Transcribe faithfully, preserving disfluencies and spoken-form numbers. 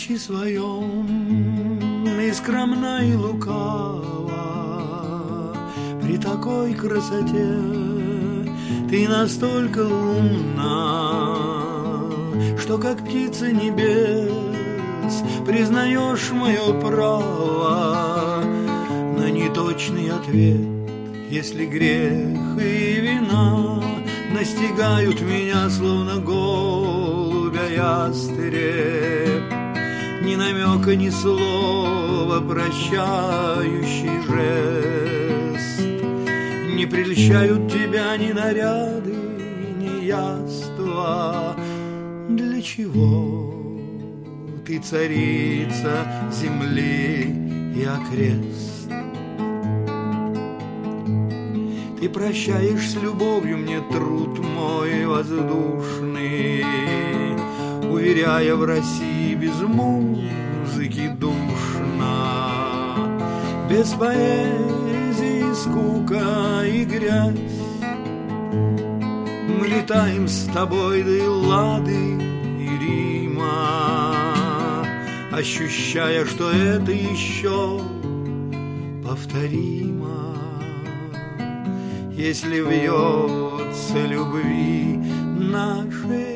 обличье своем и скромна, и лукава. При такой красоте ты настолько умна, что как птица небес признаешь мое право на неточный ответ, если грех и вина настигают меня, словно голубя ястреб. Ни намека, ни слова, прощающий жест. Не прельщают тебя ни наряды, ни яства. Для чего ты царица земли и окрест? Ты прощаешь с любовью мне труд мой воздушный, уверяя, в России без музыки душно, без поэзии скука и грязь. Мы летаем с тобой до Эллады и Рима, ощущая, что это еще повторимо. Если вьется любви нашей